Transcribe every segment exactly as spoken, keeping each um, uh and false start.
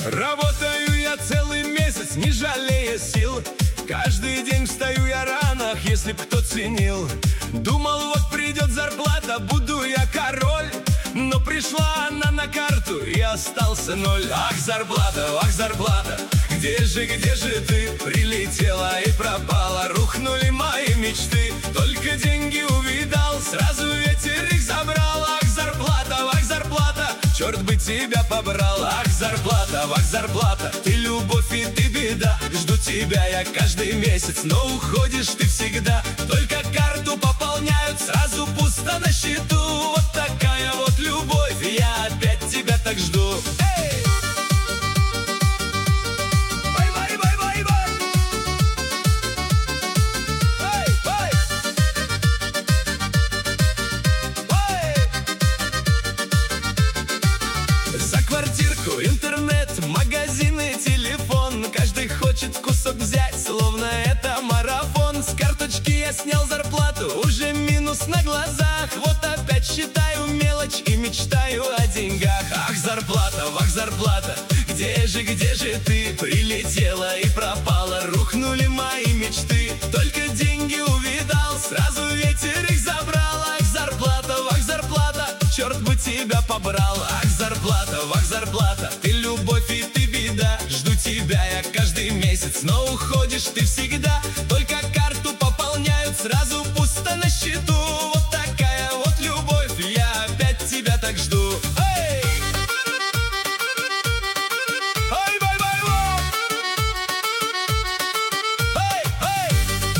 Работаю я целый месяц, не жалея сил. Каждый день встаю я рано, если б кто ценил. Думал, вот придет зарплата, буду я король. Но пришла она на карту, и остался ноль. Ах, зарплата, ах, зарплата, где же, где же ты? Прилетела и пропала, рухнули мои мечты. Только деньги увидал, сразу ветер их забрал. Ах, зарплата, ах, зарплата, черт бы тебя побрал. Ах, зарплата, ах, зарплата, ты любовь и ты беда. Жду тебя я каждый месяц, но уходишь ты всегда. Только карту пополняют, сразу пусто на счету. Вот такая вот любовь, я опять тебя так жду. Эй! Бай-бай, бай-бай, бай! Эй, бай! Бай! За квартирку, интернет, магазины, телефон. Каждый хочет кусок взять, словно это марафон. С карточки я снял зарплату, уже минус на глазах. Вот опять считаю мелочь и мечтаю о деньгах. Ах, зарплата, ах, зарплата, где же, где же ты? Прилетела и пропала, рухнули мои мечты. Только деньги увидал, сразу ветер их забрал. Ах, зарплата, ах, зарплата, черт бы тебя побрал. Ах, зарплата, ах, зарплата, ты любовь и ты беда. Жду тебя я каждый месяц, но уходишь ты всегда. Только карту пополняют, сразу пусто на счету. Вот такая вот любовь, я опять тебя так жду. Эй! Ай, бай, бай, бай! Эй, эй!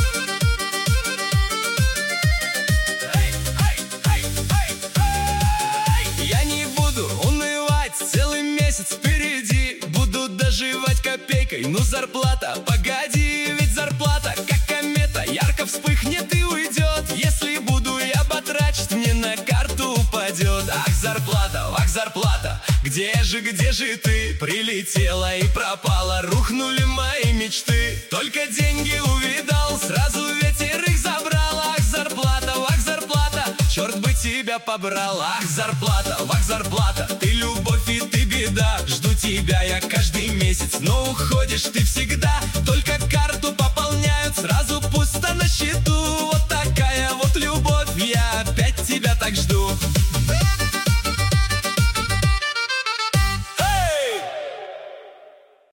Эй, эй, эй, эй, эй! Я не буду унывать, целый месяц впереди. Буду доживать копейкой, ну зарплата, погоди. Ведь зарплата, как комета, ярко вспыхнет и уйдет. Если буду я батрачить, мне на карту упадет. Ах, зарплата, ах, зарплата, где же, где же ты? Прилетела и пропала, рухнули мои мечты. Только деньги увидал, сразу ветер их забрал. Ах, зарплата, ах, зарплата, черт бы тебя побрал. Ах, зарплата, ах, зарплата, ты любовь и ты беда. Жду тебя я каждый месяц, но уходишь ты всегда.